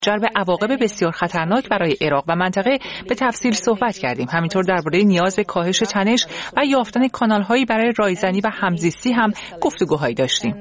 به عواقب بسیار خطرناک برای عراق و منطقه به تفصیل صحبت کردیم. همینطور درباره نیاز به کاهش تنش و یافتن کانال‌هایی برای رایزنی و همزیستی هم گفتگوهایی داشتیم.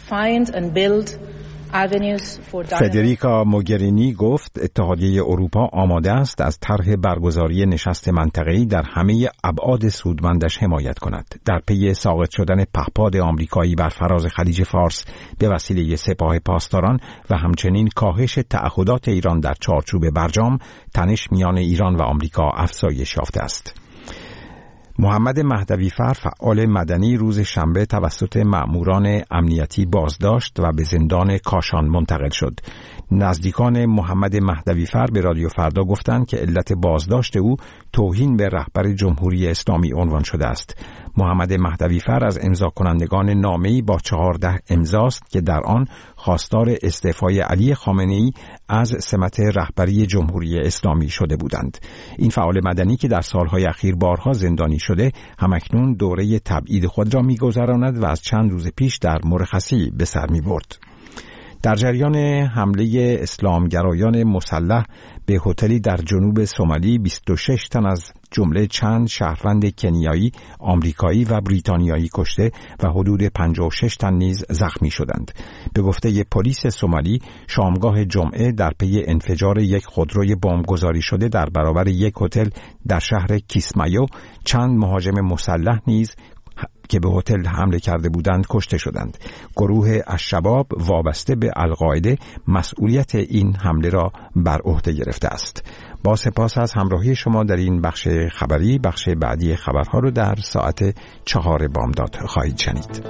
فدریکا موگرینی گفت اتحادیه اروپا آماده است از طرح برگزاری نشست منطقه‌ای در همه ابعاد سودمندش حمایت کند. در پی ساقط شدن پهپاد آمریکایی بر فراز خلیج فارس به وسیله سپاه پاسداران و همچنین کاهش تعهدات ایران در چارچوب برجام، تنش میان ایران و آمریکا افزایش یافته است. محمد مهدویفر فعال مدنی روز شنبه توسط مأموران امنیتی بازداشت و به زندان کاشان منتقل شد. نزدیکان محمد مهدویفر به رادیو فردا گفتند که علت بازداشت او توهین به رهبر جمهوری اسلامی عنوان شده است. محمد مهدویفر از امضا کنندگان نامه‌ای با 14 امضاست که در آن خواستار استعفای علی خامنه‌ای از سمت رهبری جمهوری اسلامی شده بودند. این فعال مدنی که در سالهای اخیر بارها زندانی شده، همکنون دوره تبعید خود را می‌گذراند و از چند روز پیش در مرخصی به سر می‌برد. در جریان حمله اسلامگرایان مسلح به هتلی در جنوب سومالی 26 تن از جمله چند شهروند کنیایی، آمریکایی و بریتانیایی کشته و حدود 56 تن نیز زخمی شدند. به گفته پلیس سومالی، شامگاه جمعه در پی انفجار یک خودروی بمبگذاری شده در برابر یک هتل در شهر کیسمایو، چند مهاجم مسلح نیز که به هتل حمله کرده بودند کشته شدند. گروه الشباب وابسته به القاعده مسئولیت این حمله را بر عهده گرفته است. با سپاس از همراهی شما در این بخش خبری. بخش بعدی خبرها رو در ساعت 4 بامداد خواهید شنید.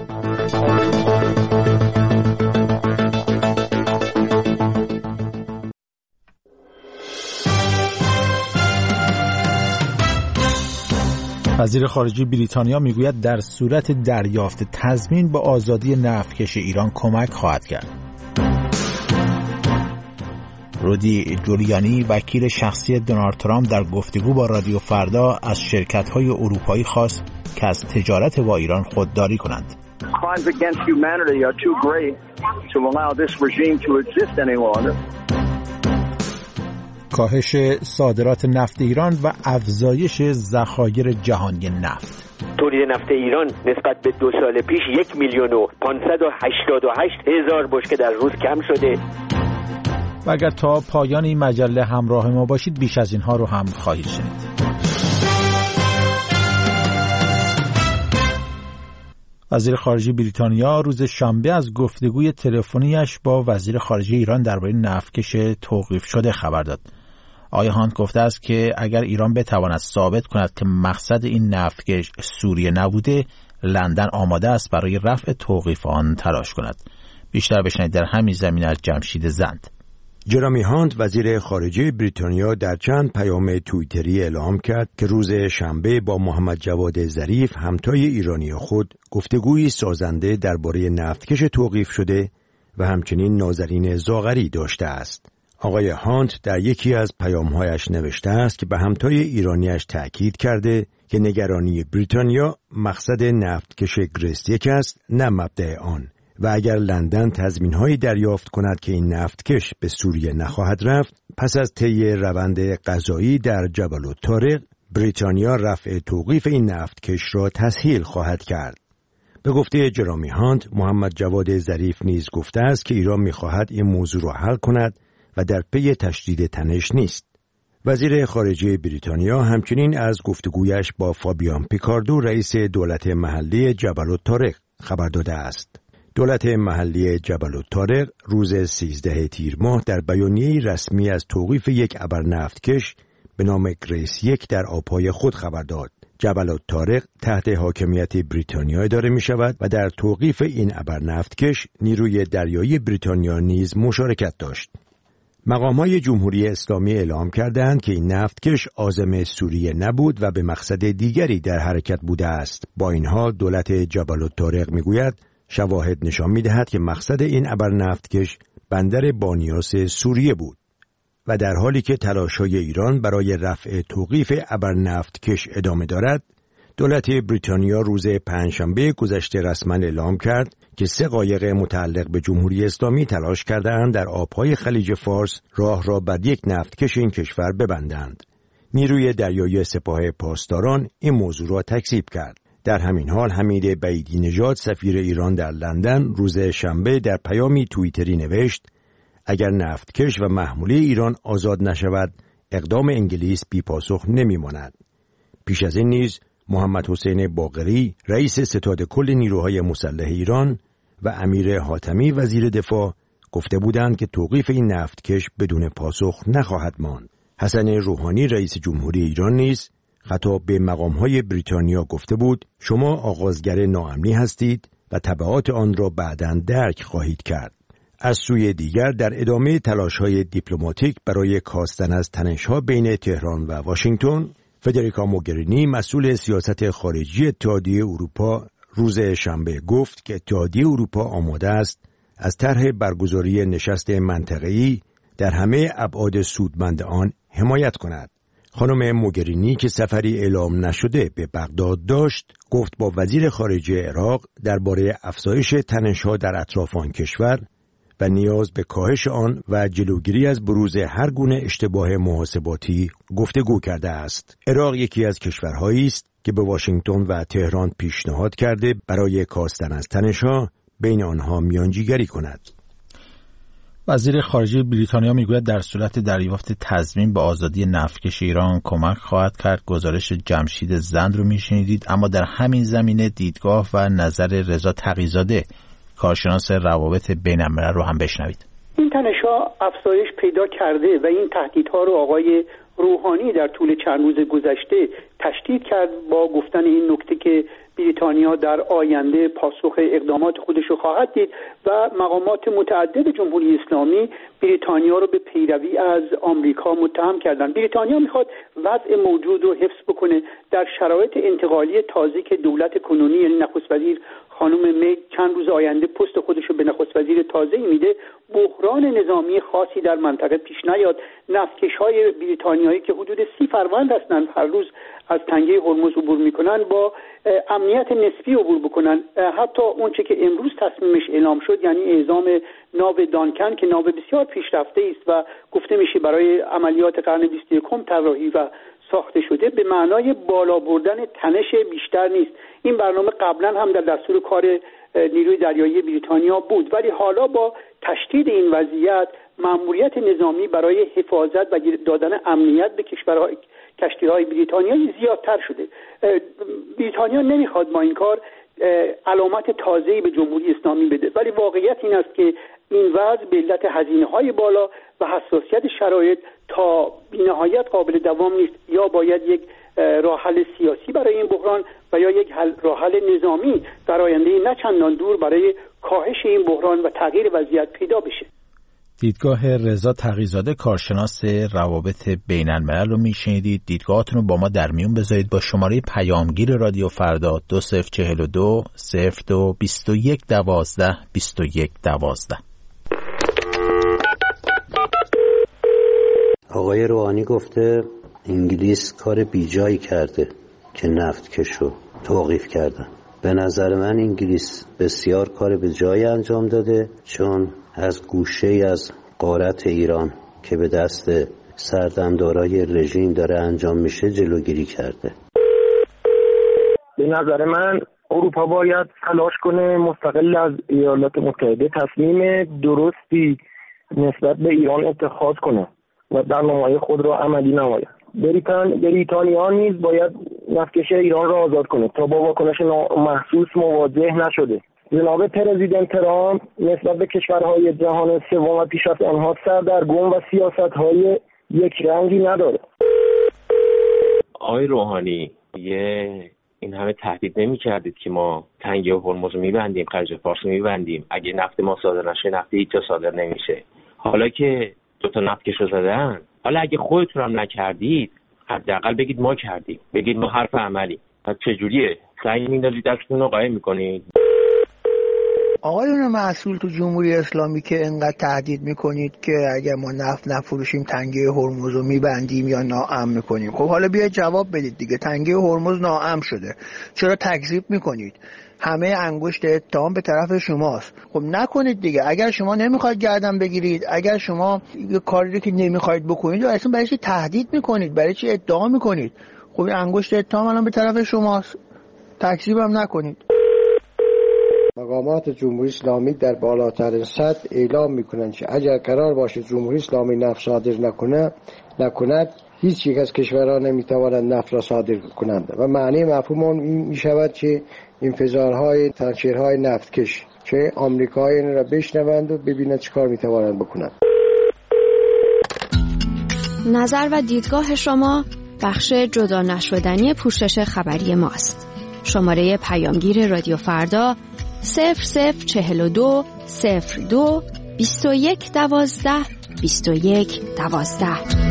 وزیر خارجه بریتانیا میگوید در صورت دریافت تضمین به آزادی نفتکش ایران کمک خواهد کرد. رودی جولیانی وکیل شخصی دونالد ترامپ در گفتگو با رادیو فردا از شرکت‌های اروپایی خواست که از تجارت با ایران خودداری کنند. Crimes against humanity are too great to allow this regime to exist any longer. کاهش صادرات نفت ایران و افزایش ذخایر جهانی نفت. تولید نفت ایران نسبت به 2 سال پیش 1,588,000 بشکه در روز کم شده. و اگر تا پایان این مجله همراه ما باشید بیش از اینها رو هم خواهید شنید. وزیر خارجه بریتانیا روز شنبه از گفتگوی تلفنیش با وزیر خارجه ایران درباره نفتکش توقیف شده خبر داد. آقای هانت گفته است که اگر ایران بتواند ثابت کند که مقصد این نفتکش سوریه نبوده، لندن آماده است برای رفع توقیف آن تلاش کند. بیشتر بشنوید در همین زمینه از جمشید زند. جرامی هانت وزیر خارجه بریتانیا در چند پیام توییتری اعلام کرد که روز شنبه با محمد جواد ظریف همتای ایرانی خود گفتگویی سازنده درباره نفتکش توقیف شده و همچنین نازنین زاغری داشته است. آقای هانت در یکی از پیام‌هایش نوشته است که به همتای ایرانیش تأکید کرده که نگرانی بریتانیا مقصد نفتکش گریس یک است، نه مبدأ آن، و اگر لندن تضمین‌هایی دریافت کند که این نفتکش به سوریه نخواهد رفت، پس از طی روند قضایی در جبل الطارق، بریتانیا رفع توقیف این نفتکش را تسهیل خواهد کرد. به گفته جرامی هانت، محمد جواد ظریف نیز گفته است که ایران می‌خواهد این موضوع را حل کند و در پی تشدید تنش نیست. وزیر خارجه بریتانیا همچنین از گفتگویش با فابیان پیکاردو رئیس دولت محلی جبل الطارق خبر داده است. دولت محلی جبل الطارق روز 13 تیر ماه در بیانیه‌ای رسمی از توقیف یک ابر نفتکش به نام گریس یک در آبهای خود خبر داد. جبل الطارق تحت حاکمیت بریتانیا اداره می شود و در توقیف این ابر نفتکش نیروی دریایی بریتانیا نیز مشارکت داشت. مقام‌های جمهوری اسلامی اعلام کردند که این نفتکش عازم سوریه نبود و به مقصد دیگری در حرکت بوده است. با این حال دولت جبل الطارق می‌گوید شواهد نشان می‌دهد که مقصد این ابر نفتکش بندر بانیاس سوریه بود و در حالی که تلاش‌های ایران برای رفع توقیف ابر نفتکش ادامه دارد، دولت بریتانیا روز پنجشنبه گذشته رسما اعلام کرد که 3 قایق متعلق به جمهوری اسلامی تلاش کردند در آبهای خلیج فارس راه را بر یک نفتکش این کشور ببندند. نیروی دریایی سپاه پاسداران این موضوع را تکذیب کرد. در همین حال حمید بعیدی نژاد سفیر ایران در لندن روز شنبه در پیامی توییتری نوشت اگر نفتکش و محموله ایران آزاد نشود اقدام انگلیس بی پاسخ نمیماند. پیش از این نیز محمد حسین باقری رئیس ستاد کل نیروهای مسلح ایران و امیر حاتمی وزیر دفاع گفته بودند که توقیف این نفتکش بدون پاسخ نخواهد ماند. حسن روحانی رئیس جمهوری ایران نیز خطاب به مقامهای بریتانیا گفته بود شما آغازگر ناامنی هستید و تبعات آن را بعداً درک خواهید کرد. از سوی دیگر در ادامه تلاش‌های دیپلماتیک برای کاستن از تنش‌ها بین تهران و واشنگتن، فدریکا موگرینی مسئول سیاست خارجی اتحادیه اروپا روز شنبه گفت که اتحادیه اروپا آماده است از طرح برگزاری نشست منطقه‌ای در همه ابعاد سودمند آن حمایت کند. خانم موگرینی که سفری اعلام نشده به بغداد داشت، گفت با وزیر خارجه عراق درباره افزایش تنش‌ها در اطراف آن کشور و نیاز به کاهش آن و جلوگیری از بروز هر گونه اشتباه محاسباتی گفتگو کرده است. عراق یکی از کشورهایی است که به واشنگتن و تهران پیشنهاد کرده برای کاستن از تنش‌ها بین آنها میانجیگری کند. وزیر خارجه بریتانیا میگوید در صورت دریافت تضمین به آزادی نفتکش ایران کمک خواهد کرد. گزارش جمشید زند رو میشنیدید. اما در همین زمینه دیدگاه و نظر رضا تقی‌زاده کارشناس روابط بین‌الملل رو هم بشنوید. این تنش‌ها افزایش پیدا کرده و این تهدیدها رو آقای روحانی در طول چند روز گذشته تشدید کرد با گفتن این نکته که بریتانیا در آینده پاسخ اقدامات خودش رو خواهد دید و مقامات متعدد جمهوری اسلامی بریتانیا رو به پیروی از آمریکا متهم کردند. بریتانیا میخواد وضع موجود رو حفظ بکنه در شرایط انتقالی تازه که دولت کنونی یعنی نخست وزیر خانم می چند روز آینده پست خودش رو به نخست وزیر تازه‌ای میده. بحران نظامی خاصی در منطقه پیش نیاد. نفتکش‌های بریتانیایی که حدود 30 فروند هستند هر روز از تنگه هرمز عبور میکنن با امنیت نسبی عبور بکنن. حتی اونچه که امروز تصمیمش اعلام شد یعنی اعزام ناو دانکن که ناو بسیار پیشرفته است و گفته میشه برای عملیات قرن 21 طراحی و ساخته شده، به معنای بالا بردن تنش بیشتر نیست. این برنامه قبلا هم در دستور کار نیروی دریایی بریتانیا بود، ولی حالا با تشدید این وضعیت مأموریت نظامی برای حفاظت و دادن امنیت به کشتی‌های بریتانیایی زیادتر شده. بریتانیا نمیخواد با این کار علامت تازه‌ای به جمهوری اسلامی بده، ولی واقعیت این است که این وضع به علت هزینه‌های بالا و حساسیت شرایط تا بی‌نهایت قابل دوام نیست. یا باید یک راه حل سیاسی برای این بحران و یا یک راه حل نظامی در آینده نه چندان دور برای کاهش این بحران و تغییر وضعیت پیدا بشه. دیدگاه رضا تقی‌زاده کارشناس روابط بین‌الملل رو میشنیدید. دیدگاهاتون رو با ما در میون بذارید با شماره پیامگیر رادیو فردا 2042 02 21 12 21 12. آقای روحانی گفته انگلیس کار بیجایی کرده که نفتکشو توقیف کردن. به نظر من انگلیس بسیار کار بیجایی انجام داده، چون از گوشه از غارت ایران که به دست سردمدارای رژیم داره انجام میشه جلوگیری کرده. به نظر من اروپا باید تلاش کنه مستقل از ایالات متحده تصمیم درستی نسبت به ایران اتخاذ کنه و برنامه‌های خود را عملی نماید. بریتانیا نیز باید نفتکش ایران را آزاد کنه تا با واکنش محسوس مواجه نشده. جناب پرزیدنت ترامپ نسبت به کشورهای جهان سوم و پیش از آنها سردرگم و سیاست‌های یک رنگی نداره. آقای روحانی این همه تهدید نمی‌کردید که ما تنگه هرمز رو می‌بندیم، خلیج فارس رو می‌بندیم، اگه نفت ما صادر نشه نفت هیچ جا صادر نمیشه. حالا که 2 نفتکش رو زدن، حالا اگه خودتون هم نکردید حداقل بگید ما کردیم، بگید ما حرف عملی. پس چجوریه؟ سعی می‌دارید دستتون رو قایم می‌کنید. آقایون مسئول تو جمهوری اسلامی که انقدر تهدید میکنید که اگر ما نفت نفروشیم تنگه هرمز رو میبندیم یا ناامن میکنیم. خب حالا بیاید جواب بدید دیگه، تنگه هرمز ناامن شده، چرا تکذیب میکنید؟ همه انگشت اتهام به طرف شماست. خب نکنید دیگه. اگر شما نمیخواید گردن بگیرید، اگر شما یه کاری که نمیخواید بکنید اصلا برای چی تهدید میکنید؟ برای چی ادعا میکنید؟ خب انگشت اتهام الان به طرف شماست، تکذیب هم نکنید. مقامات جمهوری اسلامی در بالاترین سطح اعلام میکنند که اگر قرار باشه جمهوری اسلامی نفت صادر نکند هیچ یک از کشورها نمیتوانند نفت را صادر کنند و معنی مفهوم اون این میشود که انفجارهای تانکرهای نفتکش که آمریکایی را بشنوند و ببینند چه کار میتوانند بکنند. نظر و دیدگاه شما بخش جدا نشدنی پوشش خبری ماست. شماره پیامگیر رادیو فردا 0042 02 21 12 21 12.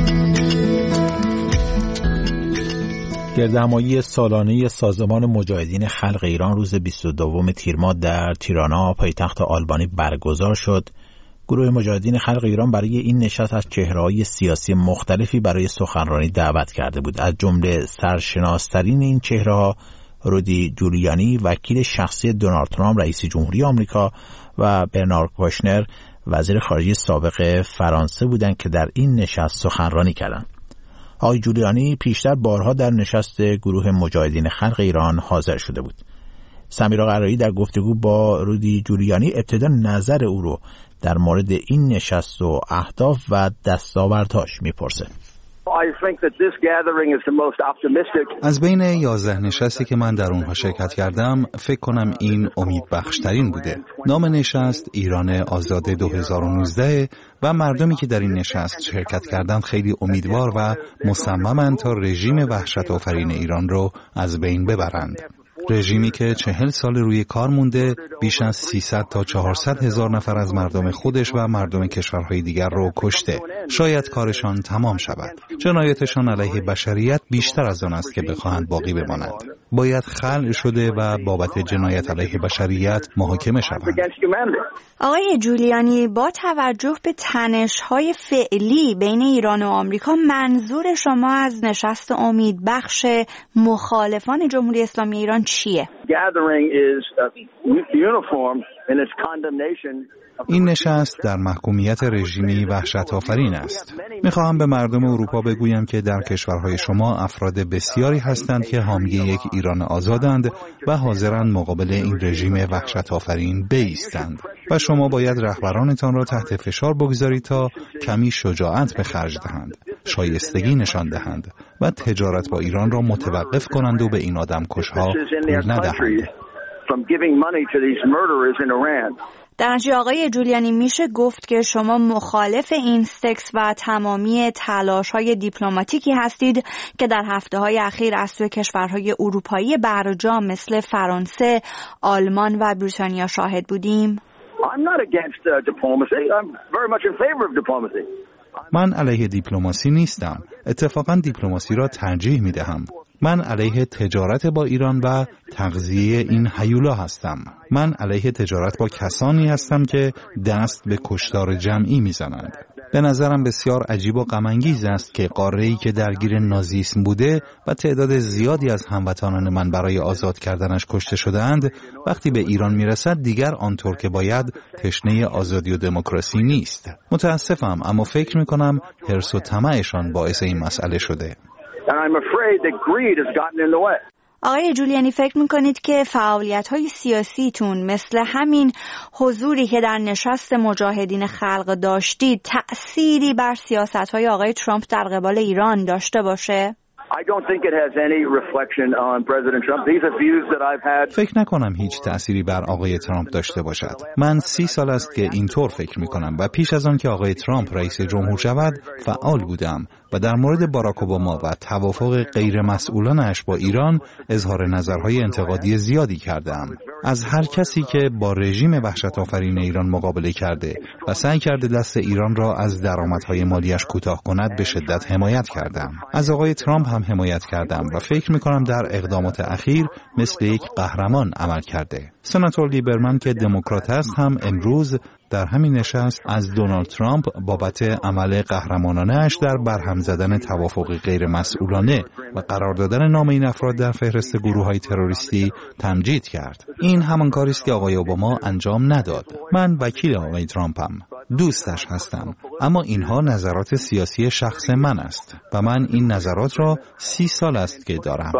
گردهمایی سالانه سازمان مجاهدین خلق ایران روز 22 تیر ماه در تیرانا پایتخت آلبانی برگزار شد. گروه مجاهدین خلق ایران برای این نشست از چهره‌های سیاسی مختلفی برای سخنرانی دعوت کرده بود. از جمله سرشناس‌ترین این چهره‌ها رودی جولیانی وکیل شخصی دونالد ترامپ رئیس جمهوری آمریکا و برنارد کوشنر وزیر خارجه سابق فرانسه بودند که در این نشست سخنرانی کردند. آقای جولیانی پیشتر بارها در نشست گروه مجاهدین خلق ایران حاضر شده بود. سمیرا قرایی در گفتگو با رودی جولیانی ابتدا نظر او رو در مورد این نشست و اهداف و دستاوردهاش میپرسه. از بین 11 نشستی که من در اونها شرکت کردم فکر کنم این امیدبخشترین بوده. نام نشست ایران آزاد 2019 و مردمی که در این نشست شرکت کردن خیلی امیدوار و مصممن تا رژیم وحشت آفرین ایران رو از بین ببرند. رژیمی که 40 سال روی کار مونده، بیش از 300 تا 400 هزار نفر از مردم خودش و مردم کشورهای دیگر رو کشته. شاید کارشان تمام شود. جنایتشان علیه بشریت بیشتر از آن است که بخواهند باقی بمانند. باید خلع شده و بابت جنایت علیه بشریت محاکمه شوند. آقای جولیانی، با توجه به تنش‌های فعلی بین ایران و آمریکا، منظور شما از نشست امیدبخش مخالفان جمهوری اسلامی ایران چیه؟ این نشست در محکومیت رژیمی وحشت آفرین است. میخواهم به مردم اروپا بگویم که در کشورهای شما افراد بسیاری هستند که حامی یک ایران آزادند و حاضرند مقابل این رژیم وحشت آفرین بایستند و شما باید رهبرانتان را تحت فشار بگذارید تا کمی شجاعت به خرج دهند، شایستگی نشان دهند و تجارت با ایران را متوقف کنند و به این آدمکشها پول ندهند. در نتیجه آقای جولیانی میشه گفت که شما مخالف این سکس و تمامی تلاش‌های دیپلماتیکی هستید که در هفته‌های اخیر از سوی کشورهای اروپایی برجام مثل فرانسه، آلمان و بریتانیا شاهد بودیم. من علیه دیپلماسی نیستم. اتفاقاً دیپلماسی را ترجیح می‌دهم. من علیه تجارت با ایران و تغذیه این هیولا هستم. من علیه تجارت با کسانی هستم که دست به کشتار جمعی میزنند. به نظرم بسیار عجیب و غم‌انگیز است که قاره‌ای که درگیر نازیسم بوده و تعداد زیادی از هموطنان من برای آزاد کردنش کشته شده‌اند، وقتی به ایران میرسد دیگر آنطور که باید تشنه آزادی و دموکراسی نیست. متاسفم، اما فکر می‌کنم حرص و طمعشان باعث این مسئله شده. آقای جولیانی، فکر میکنید که فعالیت‌های سیاسیتون مثل همین حضوری که در نشست مجاهدین خلق داشتید تأثیری بر سیاست‌های آقای ترامپ در قبال ایران داشته باشه؟ فکر نکنم هیچ تأثیری بر آقای ترامپ داشته باشد. من 30 سال است که اینطور فکر میکنم و پیش از آن که آقای ترامپ رئیس جمهور شود فعال بودم و در مورد باراک اوباما و توافق غیر مسئولانش با ایران اظهار نظرهای انتقادی زیادی کردم. از هر کسی که با رژیم وحشت آفرین ایران مقابله کرده و سعی کرده دست ایران را از درآمدهای مالیش کوتاه کند به شدت حمایت کردم. از آقای ترامپ هم حمایت کردم و فکر می‌کنم در اقدامات اخیر مثل یک قهرمان عمل کرده. سناتور لیبرمن که دموکرات است هم امروز در همین نشست از دونالد ترامپ بابت عمل قهرمانانه‌اش در برهم زدن توافق غیر مسئولانه و قرار دادن نام این افراد در فهرست گروه‌های تروریستی تمجید کرد. این همان کاری است که آقای اوباما انجام نداد. من وکیل آقای ترامپم. دوستش هستم، اما اینها نظرات سیاسی شخص من است و من این نظرات را 30 سال است که دارم.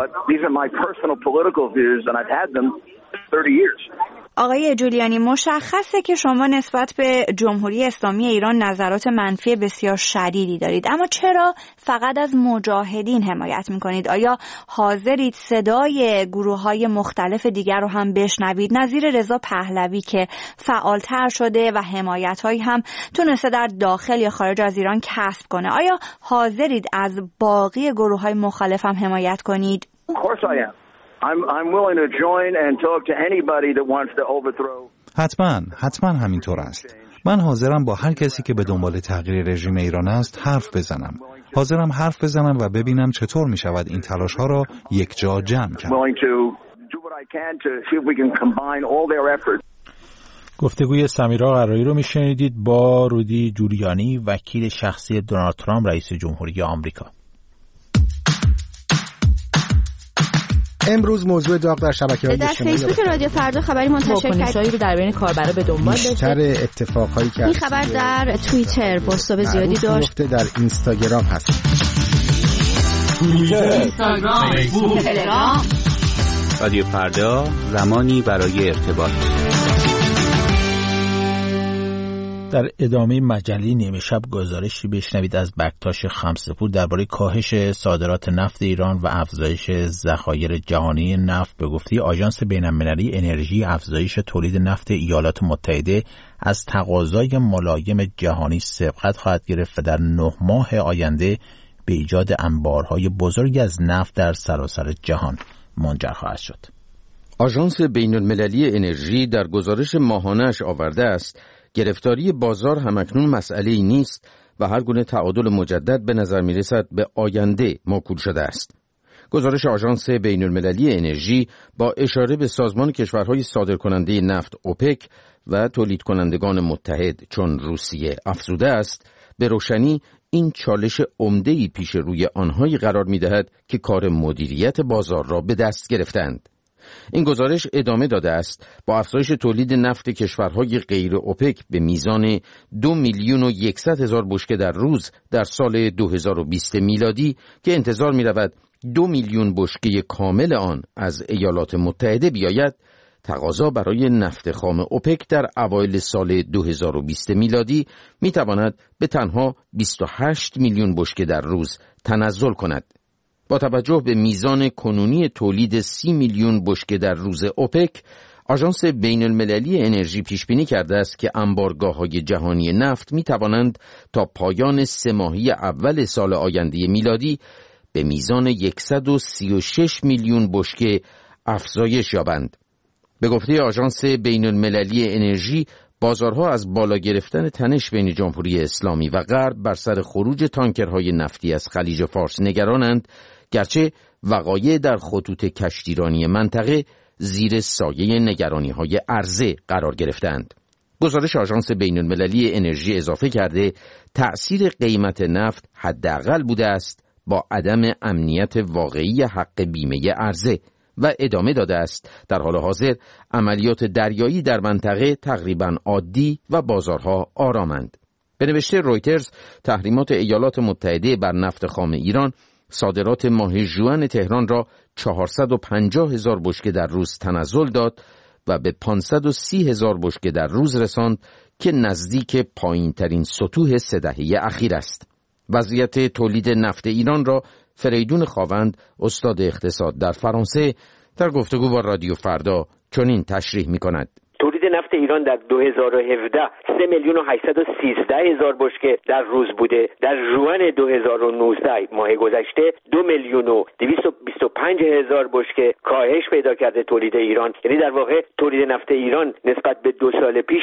آقای جولیانی، مشخصه که شما نسبت به جمهوری اسلامی ایران نظرات منفی بسیار شدیدی دارید، اما چرا فقط از مجاهدین حمایت میکنید؟ آیا حاضرید صدای گروه‌های مختلف دیگر رو هم بشنوید، نظیر رضا پهلوی که فعالتر شده و حمایت‌هایی هم تونسته در داخل یا خارج از ایران کسب کنه؟ آیا حاضرید از باقی گروه‌های مخالف هم حمایت کنید؟ I'm willing to join and talk to anybody that wants to overthrow. حتما همینطور است. من حاضرم با هر کسی که به دنبال تغییر رژیم ایران است حرف بزنم. حاضرم حرف بزنم و ببینم چطور می شود این تلاش ها را یک جا جمع کرد. گفتگوی سمیرا قرایی رو میشنیدید با رودی جولیانی، وکیل شخصی دونالد ترامپ رئیس جمهوری آمریکا. امروز موضوع داغ در شبکه‌های اجتماعی در فیسبوک رادیو فردا خبری منتشر کرد رو در بین کاربرا به دنبال داشته. بیشتر اتفاقایی که این خبر در توییتر بازتاب زیادی داشت. در اینستاگرام هست. اینستاگرام، فیسبوک، تلگرام. رادیو فردا، زمانی برای ارتباط. در ادامه مجله نیمه شب گزارشی بشنوید از بکتاش خمسپور درباره کاهش صادرات نفت ایران و افزایش ذخایر جهانی نفت. به گفته آژانس بین‌المللی انرژی، افزایش تولید نفت ایالات متحده از تقاضای ملایم جهانی سبقت خواهد گرفت و در 9 ماه آینده به ایجاد انبارهای بزرگی از نفت در سراسر جهان منجر خواهد شد. آژانس بین‌المللی انرژی در گزارش ماهانه‌اش آورده است گرفتاری بازار همکنون مسئله‌ای نیست و هر گونه تعادل مجدد به نظر می‌رسد به آینده موکول شده است. گزارش آژانس بین‌المللی انرژی با اشاره به سازمان کشورهای صادرکننده نفت اوپک و تولید کنندگان متحد چون روسیه افزوده است، به روشنی این چالش عمده‌ای پیش روی آنهایی قرار می‌دهد که کار مدیریت بازار را به دست گرفتند. این گزارش ادامه داده است با افزایش تولید نفت کشورهای غیر اوپک به میزان 2,100,000 بشکه در روز در سال 2020 میلادی که انتظار می رود 2,000,000 بشکه کامل آن از ایالات متحده بیاید، تقاضا برای نفت خام اوپک در اوایل سال 2020 میلادی می تواند به تنها 28 میلیون بشکه در روز تنزل کند. با توجه به میزان کنونی تولید 30 میلیون بشکه در روز اوپک، آژانس بین‌المللی انرژی پیش بینی کرده است که انبارگاه‌های جهانی نفت می توانند تا پایان 3 ماهه اول سال آینده میلادی به میزان 136 میلیون بشکه افزایش یابند. به گفته آژانس بین‌المللی انرژی، بازارها از بالا گرفتن تنش بین جمهوری اسلامی و غرب بر سر خروج تانکرهای نفتی از خلیج فارس نگرانند، گرچه وقایع در خطوط کشتیرانی منطقه زیر سایه نگرانی‌های عرضه قرار گرفتند. گزارش آژانس بین‌المللی انرژی اضافه کرده تأثیر قیمت نفت حداقل بوده است با عدم امنیت واقعی حق بیمه عرضه و ادامه داده است در حال حاضر عملیات دریایی در منطقه تقریباً عادی و بازارها آرامند. به نوشته رویترز، تحریمات ایالات متحده بر نفت خام ایران صادرات ماه ژوئن تهران را 450,000 بشکه در روز تنزل داد و به 530,000 بشکه در روز رساند که نزدیک پایین‌ترین سطوح 3 دهه اخیر است. وضعیت تولید نفت ایران را فریدون خاوند، استاد اقتصاد در فرانسه، در گفتگو با رادیو فردا چنین تشریح می‌کند. تولید تولید نفت ایران در 2017 3,813,000 بشکه در روز بوده. در ژوئن 2019 ماه گذشته 2,225,000 بشکه کاهش پیدا کرده تولید ایران. یعنی در واقع تولید نفت ایران نسبت به 2 سال پیش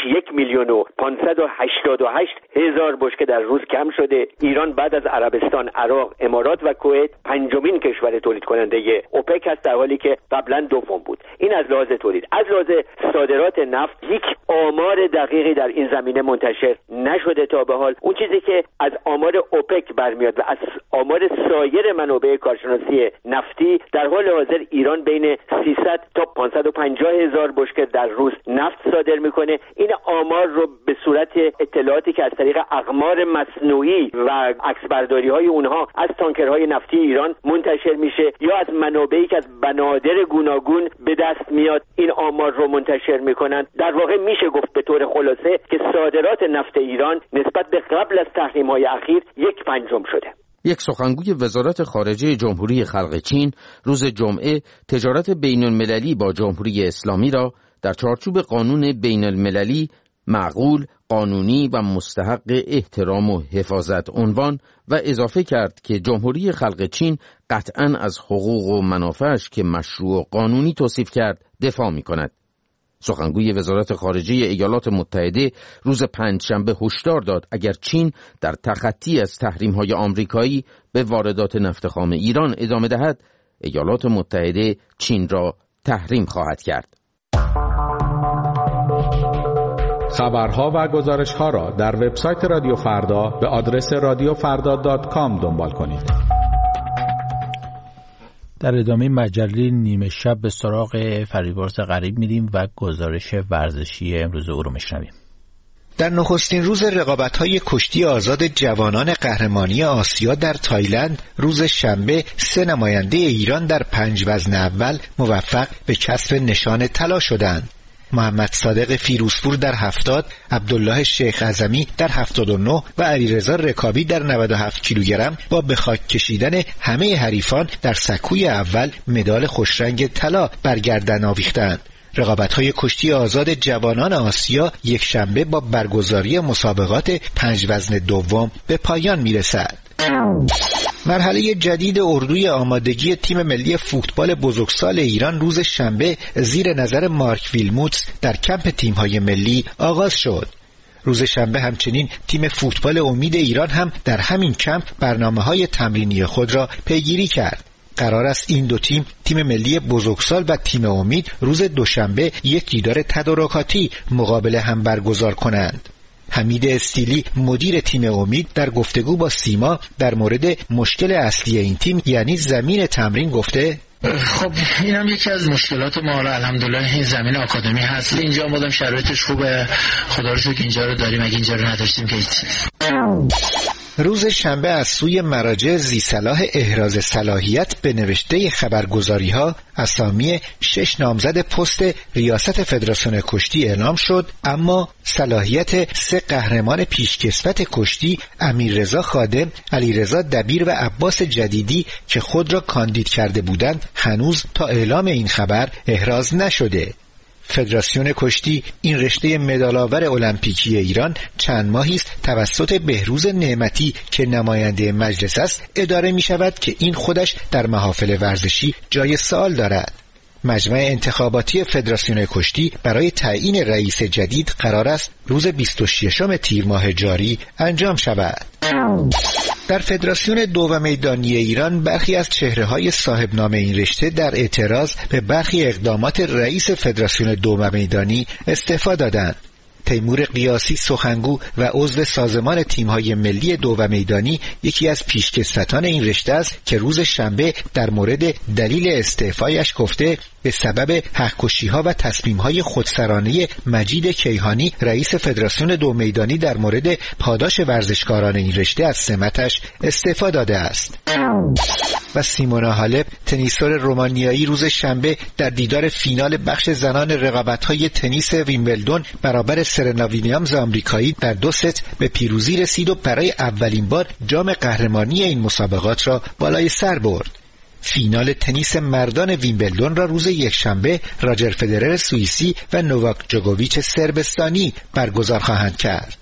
1,588,000 بشکه در روز کم شده. ایران بعد از عربستان، عراق، امارات و کویت پنجمین کشور تولید کننده اوپک است، در حالی که قبلا دوم بود. این از لحاظ تولید. از لحاظ صادرات نفت هیچ آمار دقیقی در این زمینه منتشر نشده تا به حال. اون چیزی که از آمار اوپک برمیاد و از آمار سایر منابع کارشناسی نفتی، در حال حاضر ایران بین 300 تا 550,000 بشکه در روز نفت صادر میکنه. این آمار رو به صورت اطلاعاتی که از طریق اقمار مصنوعی و عکسبرداری های اونها از تانکرهای نفتی ایران منتشر میشه یا از منابعی که از بنادر گوناگون به دست میاد این آمار رو منتشر میکنن. در واقع میشه گفت به طور خلاصه که صادرات نفت ایران نسبت به قبل از تحریم‌های اخیر 1/5 شده. یک سخنگوی وزارت خارجه جمهوری خلق چین روز جمعه تجارت بین‌المللی با جمهوری اسلامی را در چارچوب قانون بین‌المللی معقول، قانونی و مستحق احترام و حفاظت عنوان و اضافه کرد که جمهوری خلق چین قطعاً از حقوق و منافعش که مشروع و قانونی توصیف کرد دفاع می کند. سخنگوی وزارت خارجه ایالات متحده روز پنجشنبه هشدار داد اگر چین در تخطی از تحریم‌های آمریکایی به واردات نفت خام ایران ادامه دهد، ایالات متحده چین را تحریم خواهد کرد. خبرها و گزارش‌ها را در وبسایت رادیو فردا به آدرس radiofarda.com دنبال کنید. در ادامه مجله نیمه شب به سراغ فریبرز غریب میریم و گزارش ورزشی امروز او رو میشنویم. در نخستین روز رقابت‌های کشتی آزاد جوانان قهرمانی آسیا در تایلند روز شنبه 3 نماینده ایران در 5 وزن اول موفق به کسب نشان طلا شدند. محمد صادق فیروزپور در 70، عبدالله شیخ اعظمی در 79 و علیرضا رکابی در 97 کیلوگرم با به خاک کشیدن همه حریفان در سکوی اول مدال خوشرنگ طلا بر گردن آویختند. رقابت‌های کشتی آزاد جوانان آسیا یک شنبه با برگزاری مسابقات 5 وزن دوم به پایان میرسد. مرحله جدید اردوی آمادگی تیم ملی فوتبال بزرگسال ایران روز شنبه زیر نظر مارک ویلموتس در کمپ تیم‌های ملی آغاز شد. روز شنبه همچنین تیم فوتبال امید ایران هم در همین کمپ برنامه‌های تمرینی خود را پیگیری کرد. قرار است این دو تیم ملی بزرگسال و تیم امید روز دوشنبه یک دیدار تدارکاتی مقابل هم برگزار کنند. حمید استیلی مدیر تیم امید در گفتگو با سیما در مورد مشکل اصلی این تیم یعنی زمین تمرین گفته: خب این هم یکی از مشکلات ما، الحمدلله این زمین آکادمی هست اینجا، مادام شرایطش خوبه، خدا رو شکر اینجا رو داریم، اگه اینجا رو نداشتیم که روز شنبه از سوی مراجع ذی‌صلاح احراز صلاحیت به نوشته خبرگزاری‌ها اسامی 6 نامزد پست ریاست فدراسیون کشتی اعلام شد، اما صلاحیت 3 قهرمان پیشکسوت کشتی امیررضا خادم، علیرضا دبیر و عباس جدیدی که خود را کاندید کرده بودند هنوز تا اعلام این خبر احراز نشده. فدراسیون کشتی این رشته مدال‌آور المپیکی ایران چند ماهی است توسط بهروز نعمتی که نماینده مجلس است اداره می شود که این خودش در محافل ورزشی جای سوال دارد. مجمع انتخاباتی فدراسیون کشتی برای تعیین رئیس جدید قرار است روز 26 تیر ماه جاری انجام شود. در فدراسیون دو و میدانی ایران برخی از چهره‌های صاحب نام این رشته در اعتراض به برخی اقدامات رئیس فدراسیون دو و میدانی استعفا دادند. تیمور قیاسی سخنگو و عضو سازمان تیم‌های ملی دو و میدانی یکی از پیشکسوتان این رشته است که روز شنبه در مورد دلیل استعفایش گفته به سبب حق‌کشی‌ها و تصمیم‌های خودسرانه مجید کیهانی رئیس فدراسیون دو میدانی در مورد پاداش ورزشکاران این رشته از سمتش استعفا داده است. و سیمونا هالپ تنیسور رومانیایی روز شنبه در دیدار فینال بخش زنان رقابت‌های تنیس ویمبلدون برابر سرنا ویلیامز آمریکایی در 2 ست به پیروزی رسید و برای اولین بار جام قهرمانی این مسابقات را بالای سر برد. فینال تنیس مردان ویمبلدون را روز یکشنبه راجر فدرر سوئیسی و نوواک جوکوویچ صربستانی برگزار خواهند کرد.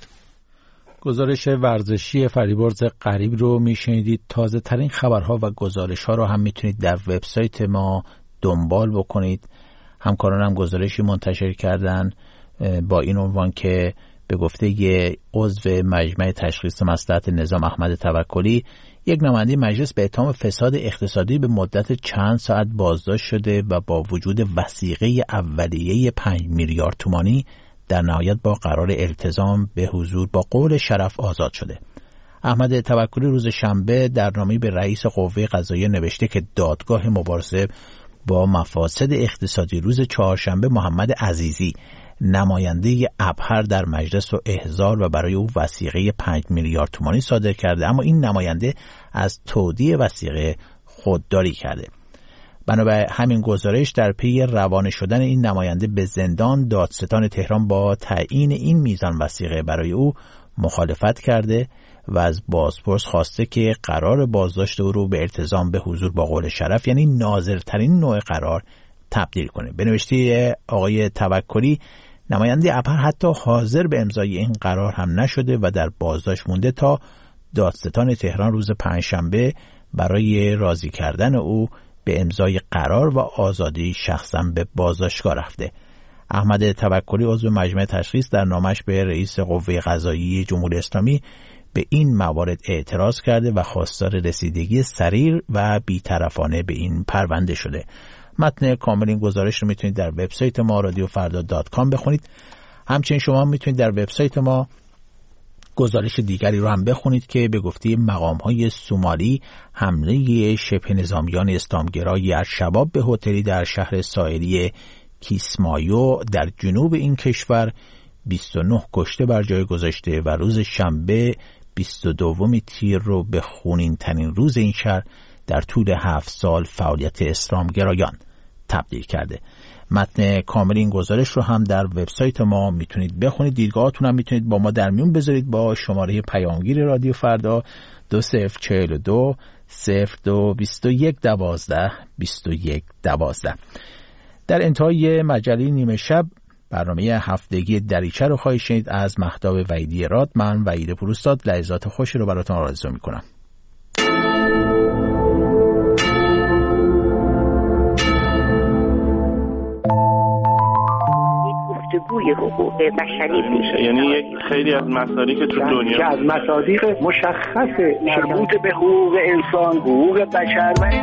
گزارش ورزشی فریبرز غریب رو میشنیدید. تازه ترین خبرها و گزارش ها رو هم میتونید در وبسایت ما دنبال بکنید. همکارانم گزارشی منتشر کردن با این عنوان که به گفته یه عضو مجمع تشخیص مصلحت نظام احمد توکلی، یک نماینده مجلس به اتهام فساد اقتصادی به مدت چند ساعت بازداشت شده و با وجود وثیقه اولیه 5 میلیارد تومانی در نهایت با قرار التزام به حضور با قول شرف آزاد شده. احمد توکلی روز شنبه در نامه‌ای به رئیس قوه قضاییه نوشته که دادگاه مبارزه با مفاسد اقتصادی روز چهارشنبه محمد عزیزی نماینده ابهر در مجلس رو احضار و برای او وثیقه 5 میلیارد تومانی صادر کرده، اما این نماینده از تودیع وثیقه خودداری کرده. بنابر همین گزارش در پی روانه شدن این نماینده به زندان، دادستان تهران با تعیین این میزان وثیقه برای او مخالفت کرده و از بازپرس خواسته که قرار بازداشت او رو به التزام به حضور با قول شرف، یعنی نازلترین نوع قرار، تبدیل کنه. به نوشته آقای توکلی، نماینده ابهر حتی حاضر به امضای این قرار هم نشده و در بازداشت مونده تا دادستان تهران روز پنجشنبه برای راضی کردن او به امضای قرار و آزادی شخصا به بازداشتگاه رفته. احمد توکلی عضو مجمع تشخیص در نامش به رئیس قوه قضاییه جمهوری اسلامی به این موارد اعتراض کرده و خواستار رسیدگی سریع و بی‌طرفانه به این پرونده شده. متن کامل این گزارش رو میتونید در وبسایت ما رادیوفردا.com بخونید. همچنین شما میتونید در وبسایت ما گزارش دیگری رو هم بخونید که به گفته مقام‌های سومالی حمله شبه نظامیان اسلامگرای الشباب به هتلی در شهر ساحلی کیسمایو در جنوب این کشور 29 کشته بر جای گذاشته و روز شنبه 22 تیر رو به خونین ترین روز این شهر در طول 7 سال فعالیت اسلامگرایان تبدیل کرده. متن کامل این گزارش رو هم در وبسایت ما میتونید بخونید. دیدگاهاتون هم میتونید با ما در میون بذارید با شماره پیامگیر رادیو فردا 2042 02 21 12 21 12. در انتهای مجله نیمه شب برنامه هفتگی دریچه رو خواهید شنید از مهتاب وحیدی راد. من وحید پوروستاد لحظات خوشی رو براتون آرزو میکنم. گفتگوی حقوق بشری میشه، یعنی یک خیلی از مصادیق تو دنیا که از مصادیق مشخص مربوط به حقوق انسان، حقوق بشر و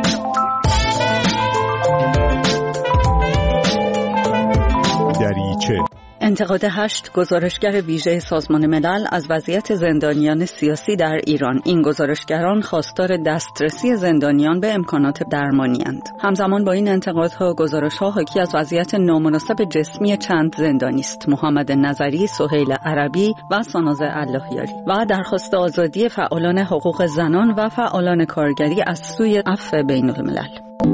دریچه. انتقاد 8 گزارشگر ویژه سازمان ملل از وضعیت زندانیان سیاسی در ایران. این گزارشگران خواستار دسترسی زندانیان به امکانات درمانی اند. همزمان با این انتقادها گزارش‌ها حاکی از وضعیت نامناسب جسمی چند زندانی است: محمد نظری، سهیل عربی و ساناز اللهیاری، و درخواست آزادی فعالان حقوق زنان و فعالان کارگری از سوی عفو بین‌الملل.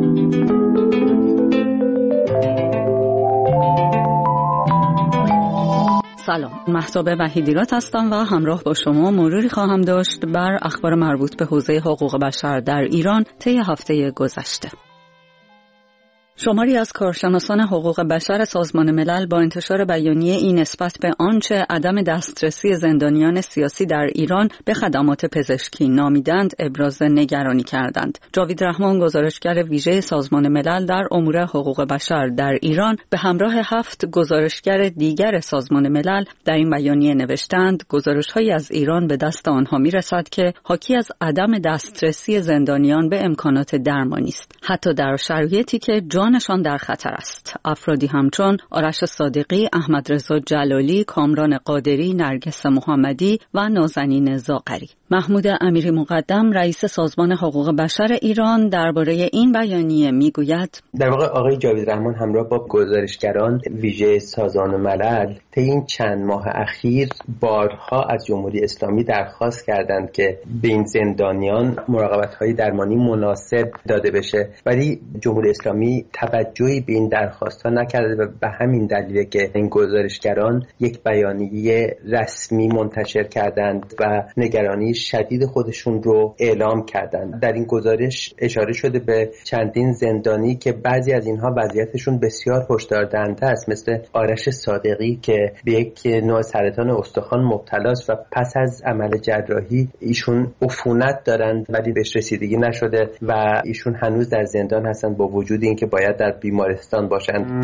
سلام، مهتاب وحیدی راد هستم و همراه با شما مروری خواهم داشت بر اخبار مربوط به حوزه حقوق بشر در ایران طی هفته گذشته. شماری از کارشناسان حقوق بشر سازمان ملل با انتشار بیانیه این نسبت به آنچه عدم دسترسی زندانیان سیاسی در ایران به خدمات پزشکی نامیدند ابراز نگرانی کردند. جاوید رحمان، گزارشگر ویژه سازمان ملل در امور حقوق بشر در ایران، به همراه 7 گزارشگر دیگر سازمان ملل در این بیانیه نوشتند گزارش‌هایی از ایران به دست آنها می‌رسد که حاکی از عدم دسترسی زندانیان به امکانات درمانی است، حتی در شرایطی که جانشان در خطر است. افرادی همچون آرش صادقی، احمد رضا جلالی، کامران قادری، نرگس محمدی و نازنین زاغری. محمود امیری مقدم، رئیس سازمان حقوق بشر ایران، درباره این بیانیه میگوید: در واقع آقای جاوید رحمان همراه با گزارشگران ویژه سازمان ملل طی این چند ماه اخیر بارها از جمهوری اسلامی درخواست کردند که به این زندانیان مراقبت‌های درمانی مناسب داده بشه، ولی جمهوری اسلامی توجهی به این درخواست‌ها نکرده و به همین دلیله که این گزارشگران یک بیانیه رسمی منتشر کردند و نگرانی شدید خودشون رو اعلام کردند. در این گزارش اشاره شده به چندین زندانی که بعضی از اینها وضعیتشون بسیار هشداردهنده است، مثل آرش صادقی که به یک نوع سرطان استخوان مبتلاست و پس از عمل جراحی ایشون عفونت دارند ولی بهش رسیدگی نشده و ایشون هنوز در زندان هستند با وجود اینکه باید در بیمارستان باشند.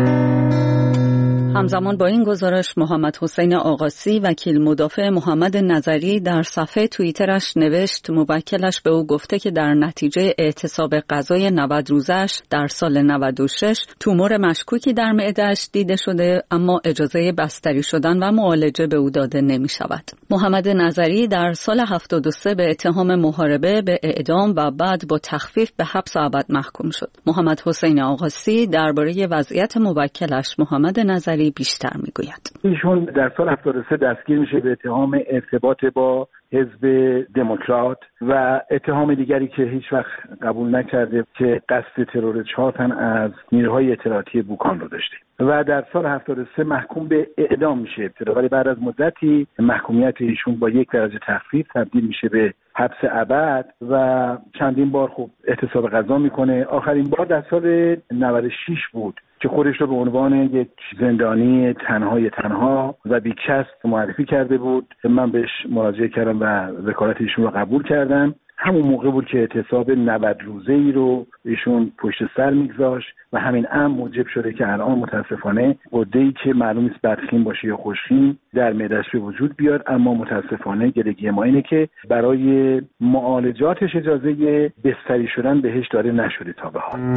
همزمان با این گزارش محمد حسین آقاسی وکیل مدافع محمد نظری در صفحه توییترش نوشت موکلش به او گفته که در نتیجه اعتصاب غذای 90 روزش در سال 96 تومور مشکوکی در معده‌اش دیده شده اما اجازه بستری شدن و معالجه به او داده نمی شود. محمد نظری در سال 73 به اتهام محاربه به اعدام و بعد با تخفیف به حبس ابد محکوم شد. محمد حسین آقاسی درباره وضعیت موکلش محمد نظری بیشتر میگوید. ایشون در سال 73 دستگیر میشه به اتهام ارتباط با حزب دموکرات و اتهام دیگری که هیچ وقت قبول نکرده که قصد ترور 4 تن از نیروهای اطلاعاتی بوکان رو داشته و در سال 73 محکوم به اعدام میشه ابتدا، ولی بعد از مدتی محکومیت ایشون با 1 درجه تخفیف تبدیل میشه به حبس ابد و چندین بار خب اعتصاب غذا میکنه. آخرین بار در سال 96 بود که خودش رو به عنوان یک زندانی تنها و بیکس معرفی کرده بود. من بهش مراجعه کردم و وکالت ایشون رو قبول کردم. همون موقع بود که اعتصاب 90 روزه‌ای رو ایشون پشت سر میگذاشت و همین امر موجب شده که الان متاسفانه غده‌ای که معلوم نیست بدخیم باشه یا خوشخیم در معده‌اش به وجود بیاد، اما متاسفانه گلگی ما اینه که برای معالجاتش اجازه بستری شدن بهش داده نشده تا به حال.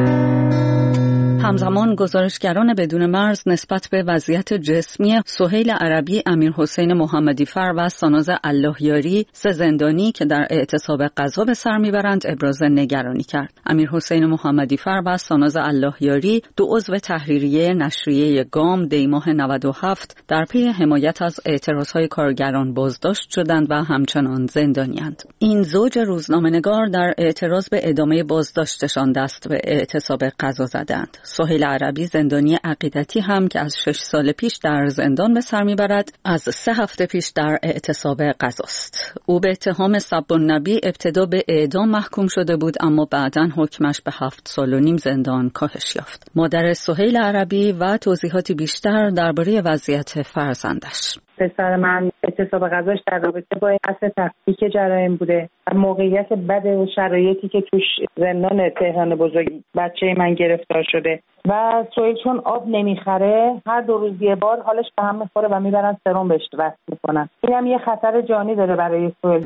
همزمان گزارشگران بدون مرز نسبت به وضعیت جسمی سهیل عربی، امیر حسین محمدی فر و ساناز اللهیاری 3 زندانی که در اعتصاب غذا به سر میبرند ابراز نگرانی کرد. امیر حسین محمدی فر و ساناز اللهیاری 2 عضو تحریریه نشریه گام دیماه 97 در پی حمایت از اعتراضهای کارگران بازداشت شدند و همچنان زندانی‌اند. این زوج روزنامه‌نگار در اعتراض به ادامه بازداشتشان دست به اعتصاب غذا زدند. سهیل عربی زندانی عقیدتی هم که از 6 سال پیش در زندان به سر میبرد از 3 هفته پیش در اعتصاب غذاست. او به اتهام سب النبی ابتدا به اعدام محکوم شده بود اما بعداً حکمش به 7 سال و نیم زندان کاهش یافت. مادر سهیل عربی و توضیحاتی بیشتر درباره وضعیت فرزندش. پسر من اعتصاب غذاش در رابطه با اصل تفکیک جرایم بوده. موقعیت بد و شرایطی که توش زندان تهران بزرگ بچه من گرفتار شده و سهیل چون آب نمیخره هر 2 روز یه بار حالش به هم میخوره و میبرن سرم بهش وصل میکنن. اینم یه خطر جانی داره برای سهیل.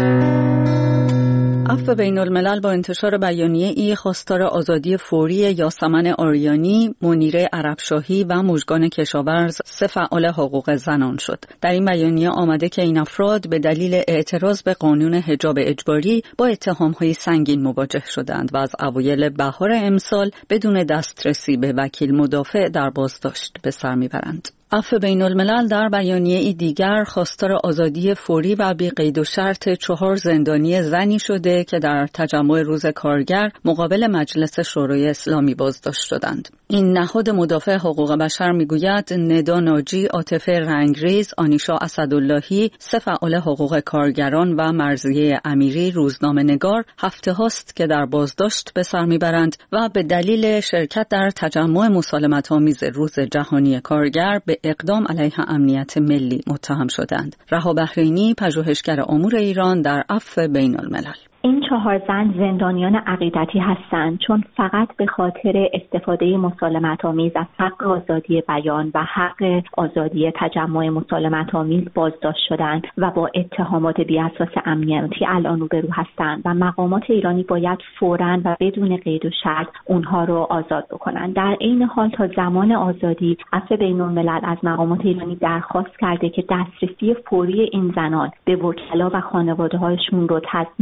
عفو بین الملل با انتشار بیانیه ای خواستار آزادی فوری یاسمن آریانی، منیره عربشاهی و مژگان کشاورز 3 فعال حقوق زنان شد. در این بیانیه آمده که این افراد به دلیل اعتراض به قانون حجاب اجباری با اتهام‌های سنگین مواجه شدند و از اوایل بهار امسال بدون دسترسی به وکیل مدافع در بازداشت به سر میبرند. عفو بین الملل در بیانیه ای دیگر خواستار آزادی فوری و بی قید و شرط 4 زندانی زنی شده که در تجمع روز کارگر مقابل مجلس شورای اسلامی بازداشت شدند. این نهاد مدافع حقوق بشر میگوید ندا ناجی، عاطفه رنگریز، آنیشا اسداللهی 3 فعال حقوق کارگران و مرضیه امیری روزنامه‌نگار هفته هاست که در بازداشت به سر میبرند و به دلیل شرکت در تجمع مسالمت‌آمیز روز جهانی کارگر به اقدام علیه امنیت ملی متهم شدند. رها بحرینی، پژوهشگر امور ایران در عفو بین الملل: این 4 زن زندانیان عقیدتی هستند چون فقط به خاطر استفاده مسالمت‌آمیز از حق آزادی بیان و حق آزادی تجمع مسالمت‌آمیز بازداشت شدند و با اتهامات بی‌اساس امنیتی الان روبرو هستند و مقامات ایرانی باید فوراً و بدون قید و شرط اونها رو آزاد بکنند. در عین حال تا زمان آزادی عفو بین الملل از مقامات ایرانی درخواست کرده که دسترسی فوری این زنان به وکلا و خانواده‌هاشون رو تضمین بکنند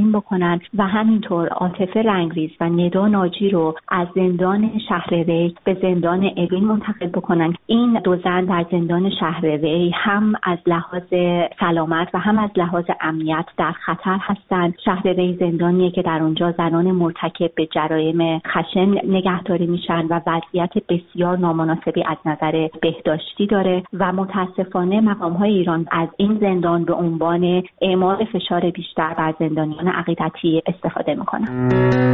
بکنن و همینطور عاطفه رنگریز و ندا ناجی رو از زندان شهر ری به زندان اوین منتقل بکنن. این دو زن در زندان شهر ری هم از لحاظ سلامت و هم از لحاظ امنیت در خطر هستند. شهر ری زندانیه که در اونجا زنان مرتکب به جرایم خشن نگهداری میشن و وضعیت بسیار نامناسبی از نظر بهداشتی داره و متاسفانه مقام‌های ایران از این زندان به عنوان اعمال فشار بیشتر بر زندانیان عقیدتی استفاده میکنن.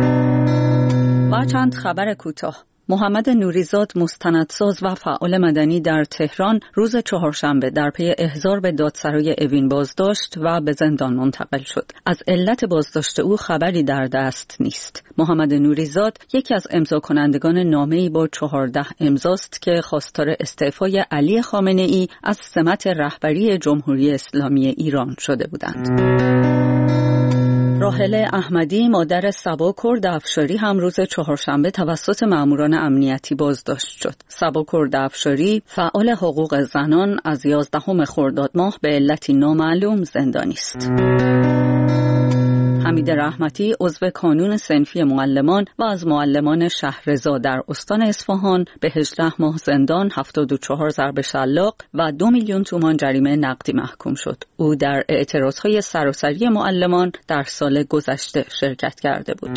و چند خبر کوتاه. محمد نوریزاد مستندساز و فعال مدنی در تهران روز چهارشنبه در پی احضار به دادسرای اوین بازداشت و به زندان منتقل شد. از علت بازداشت او خبری در دست نیست. محمد نوریزاد یکی از امضا کنندگان نامه‌ای با 14 امضاست که خواستار استعفای علی خامنه‌ای از سمت رهبری جمهوری اسلامی ایران شده بودند. راحله احمدی مادر صبا کرد افشاری هم روز چهارشنبه توسط ماموران امنیتی بازداشت شد. صبا کرد افشاری فعال حقوق زنان از 11 خرداد ماه به علتی نامعلوم زندانی است. حمید رحمتی عضو کانون صنفی معلمان و از معلمان شهرضا در استان اصفهان به 18 ماه زندان، 74 ضرب شلاق و 2 میلیون تومان جریمه نقدی محکوم شد. او در اعتراضهای سراسری معلمان در سال گذشته شرکت کرده بود.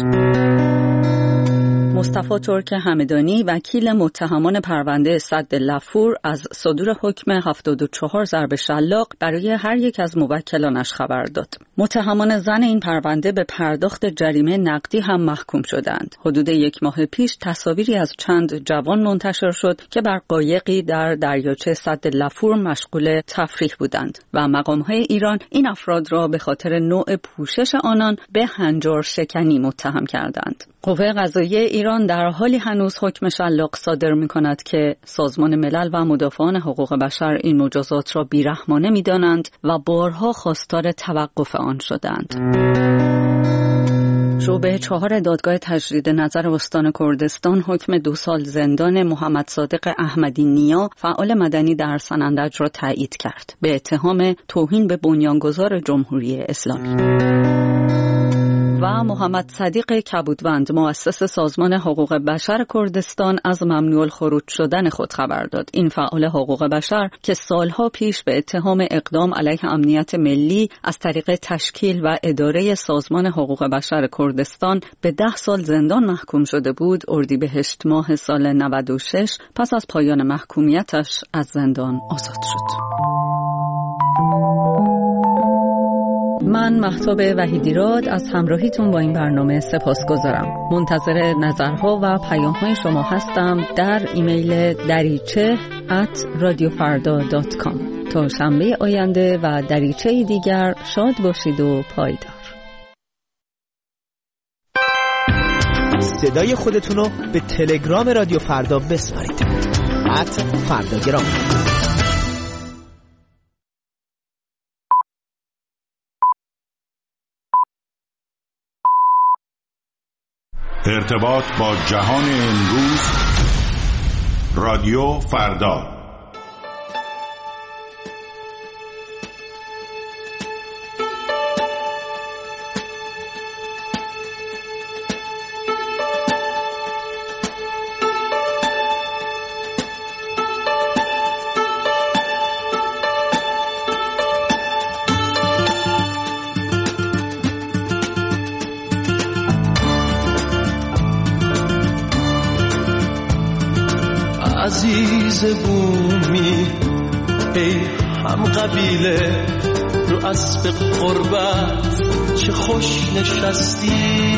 مصطفی ترک همدانی وکیل متهمان پرونده سد لفور از صدور حکم 74 ضرب شلاق برای هر یک از موکلانش خبر داد. متهمان زن این پرونده به پرداخت جریمه نقدی هم محکوم شدند. حدود 1 ماه پیش تصاویری از چند جوان منتشر شد که بر قایقی در دریاچه سد لفور مشغول تفریح بودند و مقام‌های ایران این افراد را به خاطر نوع پوشش آنان به هنجار شکنی متهم کردند. قوه قضاییه ایران در حالی هنوز حکم شلاق صادر می‌کند که سازمان ملل و مدافعان حقوق بشر این مجازات را بیرحمانه می‌دانند و بارها خواستار توقف آن شدند. شعبه 4 دادگاه تجدید نظر استان کردستان حکم 2 سال زندان محمد صادق احمدی نیا فعال مدنی در سنندج را تایید کرد به اتهام توهین به بنیانگذار جمهوری اسلامی. و محمد صدیق کبودوند مؤسس سازمان حقوق بشر کردستان از ممنوع الخروج شدن خود خبر داد. این فعال حقوق بشر که سالها پیش به اتهام اقدام علیه امنیت ملی از طریق تشکیل و اداره سازمان حقوق بشر کردستان به 10 سال زندان محکوم شده بود، اردیبهشت ماه سال 96 پس از پایان محکومیتش از زندان آزاد شد. من مهتاب وحیدیراد از همراهیتون با این برنامه سپاسگزارم. منتظر نظرها و پیام‌های شما هستم در ایمیل dariche@radiofarda.com. تا شنبه آینده و دریچه دیگر شاد باشید و پایدار. صدای خودتونو به تلگرام رادیو فردا بسپارید. @فرداگرام. ارتباط با جهان امروز، رادیو فردا. عزیز بومی ای هم قبیله رو اسب قربت چه خوش نشستی،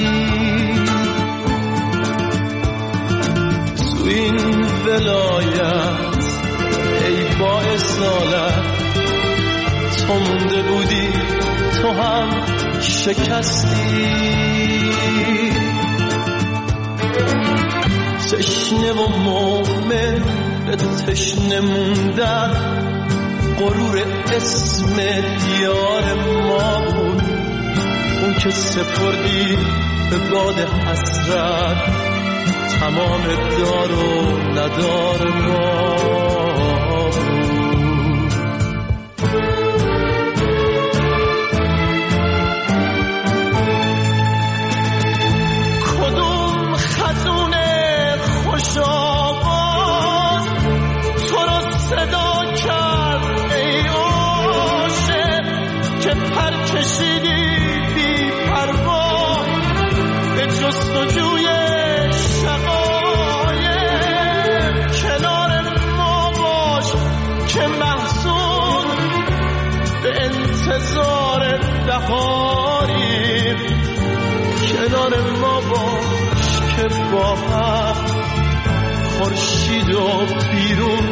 تو این ولایت ای با اصالت تو مونده بودی تو هم شکستی، تشنه و مومن به تشنه موندن غرور اسم دیار ما بود، اون که سپردی به باد حسرت تمام دار و ندار ما بود. جستجوی شقایق کنار ما باش که محزون به انتظار بهاری کنار ما باش که با هم خورشید و بیرون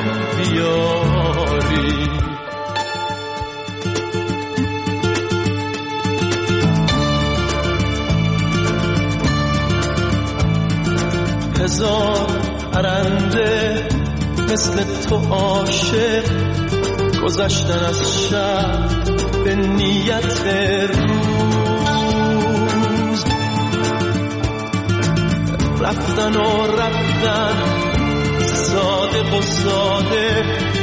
بیاری هزار پرنده مثل تو عاشق گذشتن از شب به نیت روز رفتن و رفتن صادق و ساده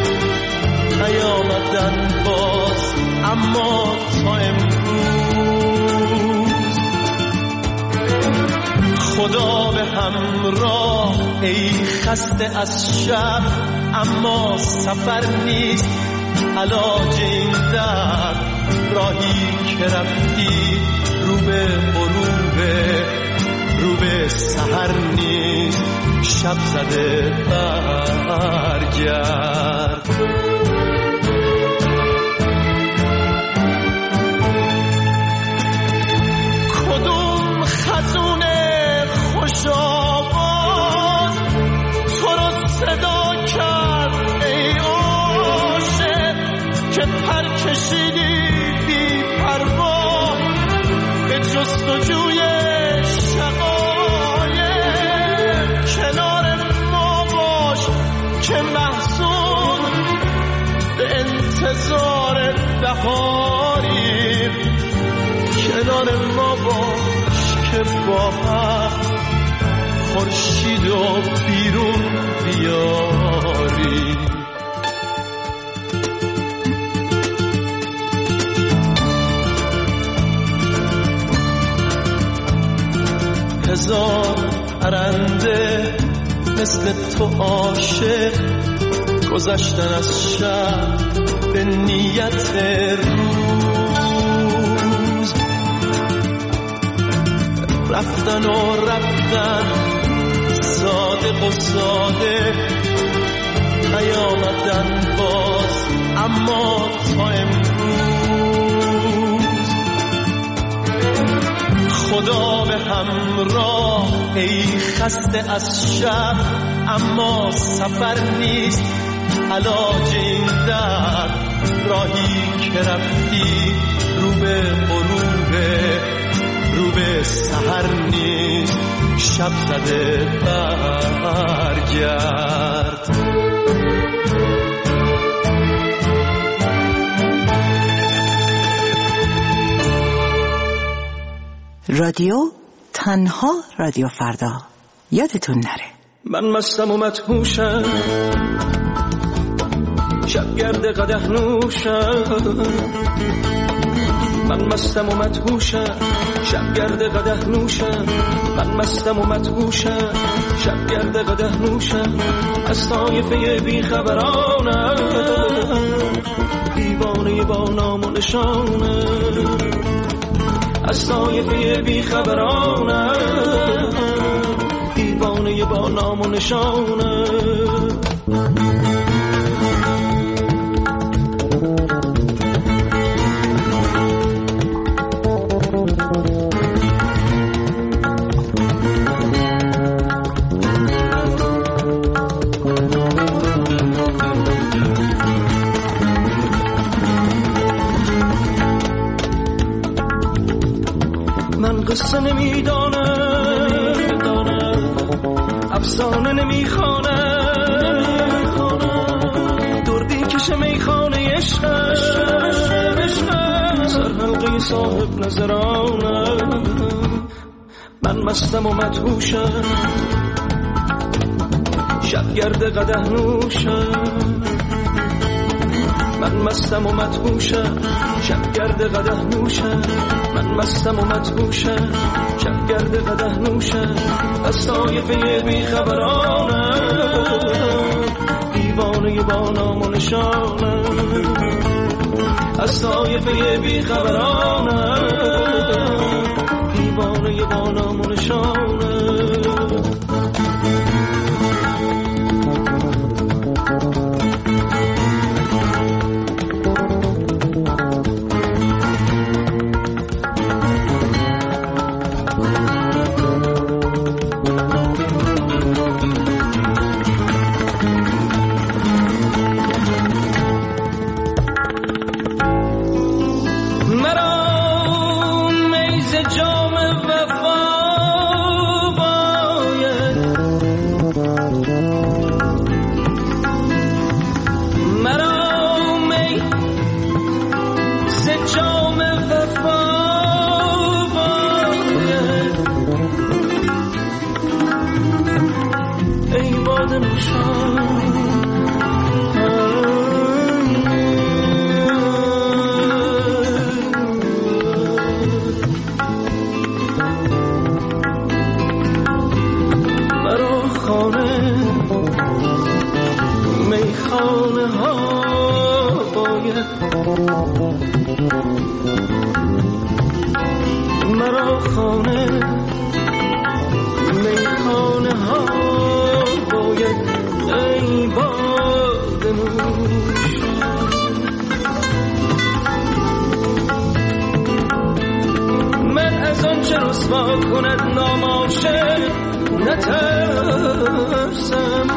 نیامدن باز اما تا امروز خدا به همراه ای خسته از شب اما سفر نیست علاج این درد راهی که رفتی رو به غروبه رو به سحر نیست شب زده برگرد کدوم خزون خوش آواز تو رو صدا کرد ای عاشق که پر کشیدی بی پروا به جستجوی شقایق کنار ما باش که محزون به انتظار بهاری کنار ما باش که با هم خورشید و بیرون بیاری هزار پرنده مثل تو عاشق گذشتن از شب به نیت روز رفتن و رفتن صادق و ساده نیامدن باز اما تا امروز خدا به همراه ای خسته از شب اما سفر نیست علاج این درد راهی که رفتی رو به غروبه رو به سحر نیست شب زده برگرد رادیو تنها رادیو فردا یادتون نره من مستم و مدهوشم شبگرد قدح نوشم من مستم و مدهوشم شبگرد قدح نوشم من مستم و مدهوشم شبگرد قدح نوشم از طایفه بیخبرانم دیوانه با نام و نشانم از طایفه بیخبرانم دیوانه با نام و نشانم قصه نمیدانم افسانه نمیخوانم دردی کشه میخانه عشقم سرحلقه صاحب نظرانم من مستم و مدهوشم شبگرد قدح نوشم من مستم و مدهوشم شبگرد قدح نوشم من مستم و مدهوشم شبگرد قدح نوشم از طایفه بیخبرانم دیوانه با نام و نشانم از طایفه بیخبرانم دیوانه با نام و نشانم نشانه. مرا خانه میخانه ها باید ای باد نوش. من از آن چه رسوا کند ناماشق نترسم،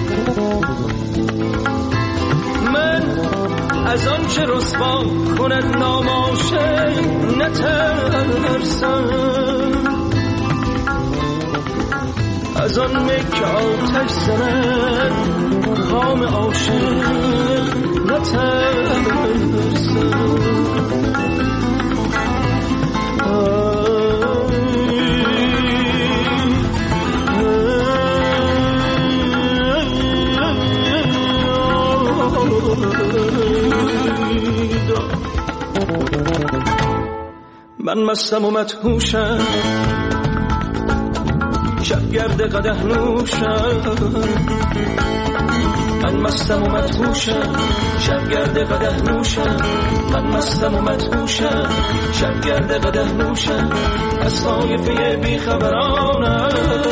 من از آن چه رسوا کند ناماشق نترسم، از آن مک آتش زند خام عاشق نترسم. من مستم و مدهوشم، شبگرد قدح نوشم. من مستم و مدهوشم، شبگرد قدح نوشم. من مستم و مدهوشم، شبگرد قدح نوشم. از طایفه بیخبرانم،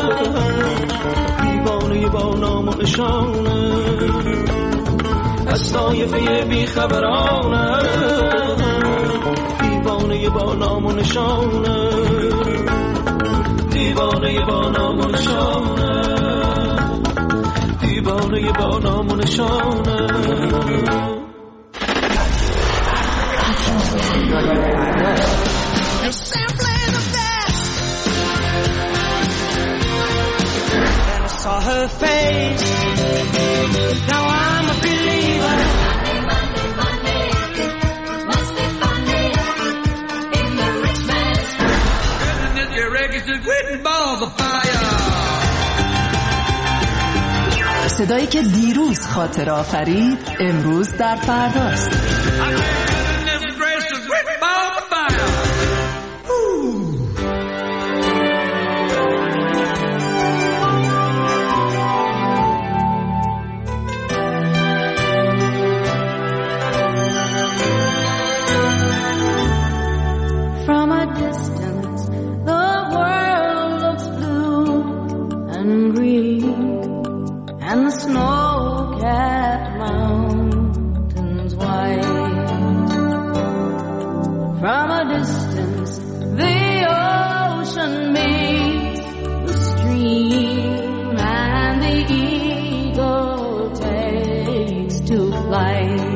دیوانه با نام و نشانم. از طایفه بیخبرانم، دیوانه با نام و نشانه، دیوانه با نام و نشانه، دیوانه با نام و نشانه. Saw her face, now I'm a believer. صدایی که دیروز خاطر آفرید امروز در فرداست. From a distance, the world looks blue and green, and the snow-capped mountains white. From a distance, the ocean meets the stream, and the eagle takes to flight.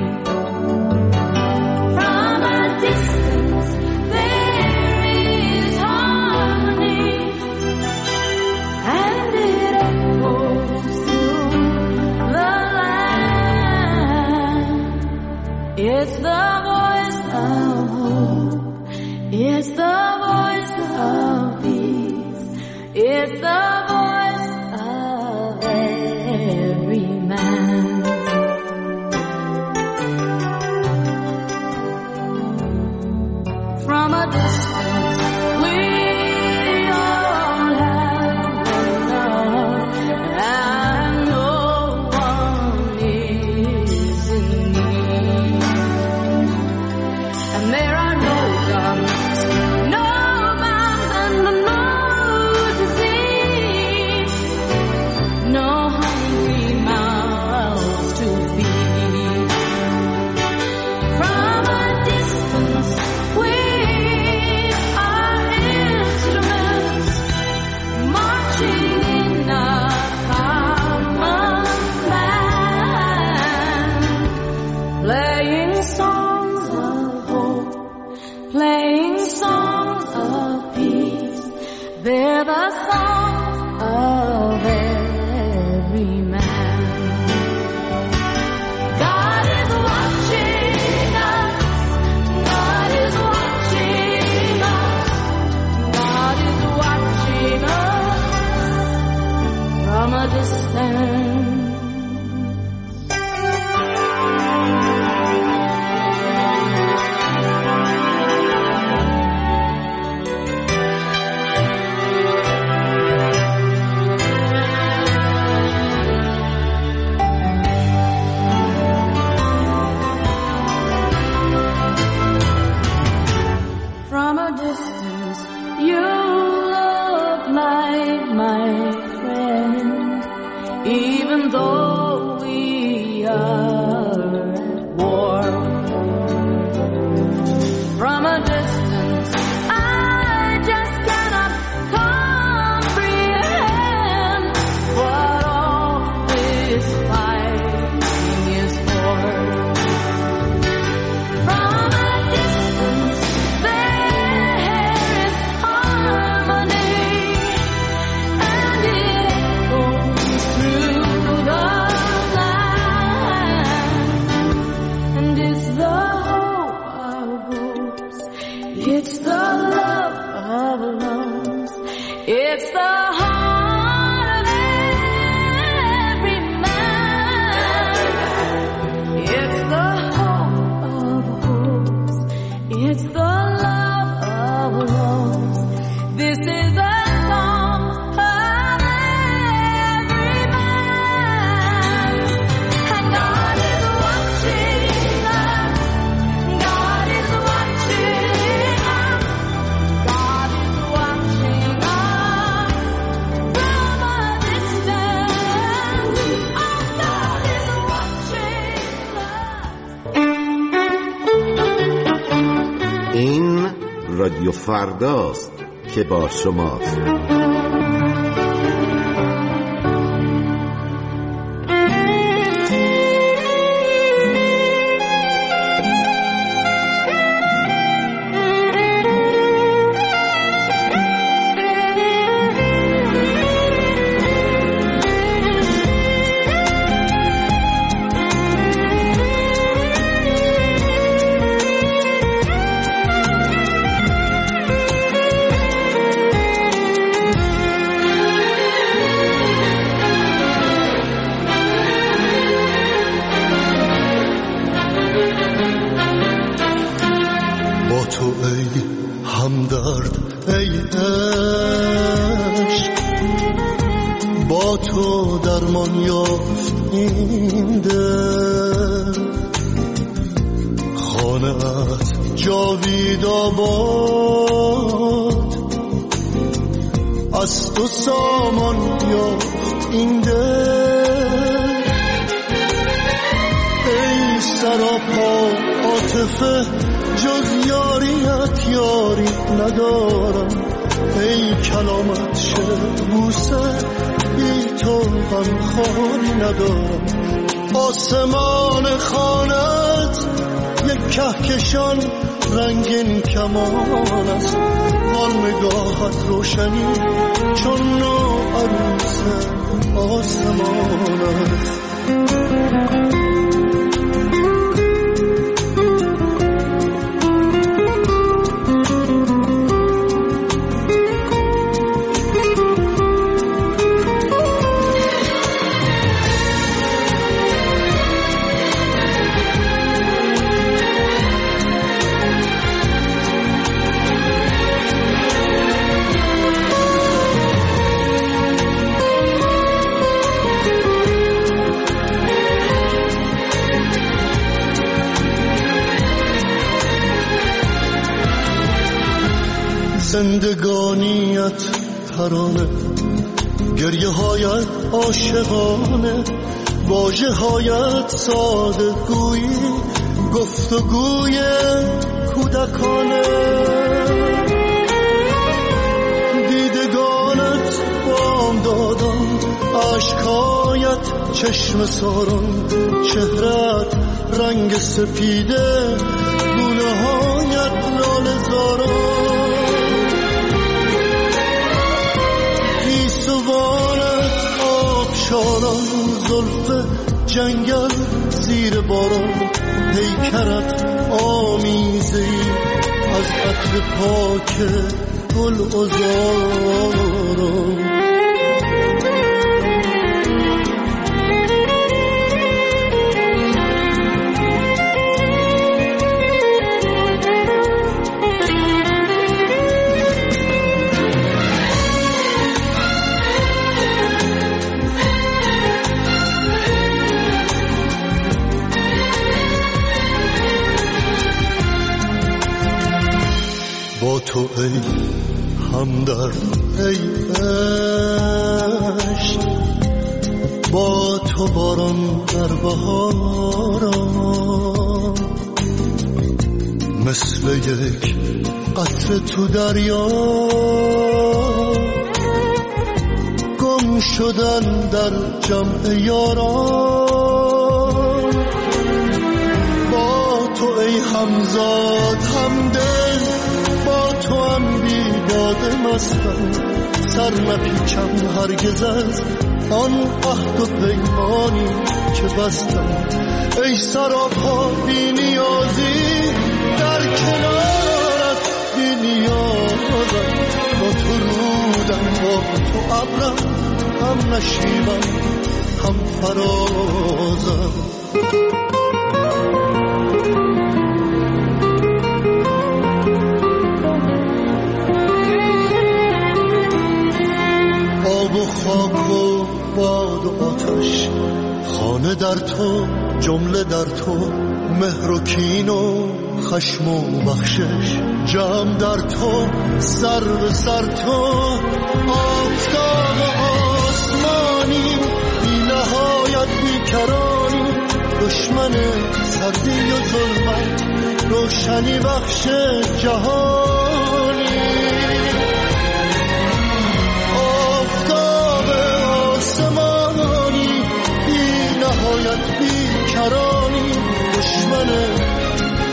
From a distance, there is harmony, and it echoes through the land. It's the voice of hope, it's the voice of peace, it's the voice of every man. From a distance, we all have enough, and no one is in need. And there are no guns, no bombs, and no They're the songs of every man. God is watching us. God is watching us. God is watching us from a distance. Even though we are at war, from a distance I just cannot comprehend what all this fighting is for. From a distance there is harmony, and it echoes through the land, and it's the hope of hopes, it's the love of loves, it's the heart of every man, it's the hope of hopes, it's the love of loves. This is a song of every man, and God is watching us. God is watching us. God is watching us from a distance. Oh, God is watching us. این رادیو فرداست که با شماست. با تو ای همدرد ای عشق، با تو درمان یافت این دل، خانه‌ات جاوید آباد، از تو سامان یافت این دل. ای سراپا عاطفه جز یاریت یاری ندارم، ای کلامت شعر بوسه بی تو غمخواری ندارم. آسمان خانت یک کهکشان رنگین کمان است، آن نگاهت روشنی چون نو عروس آسمان است. زندگانیت ترانه، گریه هایت عاشقانه، واژه هایت ساده گویی، گفتگوی کودکانه. دیدگانت بام دادم، عشقایت چشم ساران، چهرت رنگ سپیده، گونه هایت لاله زاران. هزاران زلف جنگل زیر باران پیکرت آمیزی از عطر پاک گل عذاران. با تو ای همدرد ای عشق، با تو باران در بهاران، مثل یک قطره تو دریا گم شدن در جمع یاران. با تو ای همزاد همدل، با تو هم بیداد مستم، سر نپیچم هرگز از آن عهد و پیمانی که بستم. ای سراپا بی نیازی در کنارت بی نیازم، با تو رودم با تو ابرم، هم نشیبم هم فرازم. آب و خاک و باد و آتش، خانه در تو جمله در تو، مهر و کین و خشم و بخشش جمع در تو، سر به سر تو. آفتاب آسمانی بی نهایت بیکرانی، دشمن سردی و ظلمت روشنی بخش جهانی. بیکرانی، دشمن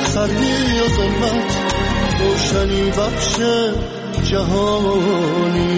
سردی و ظلمت روشنی بخش جهانی.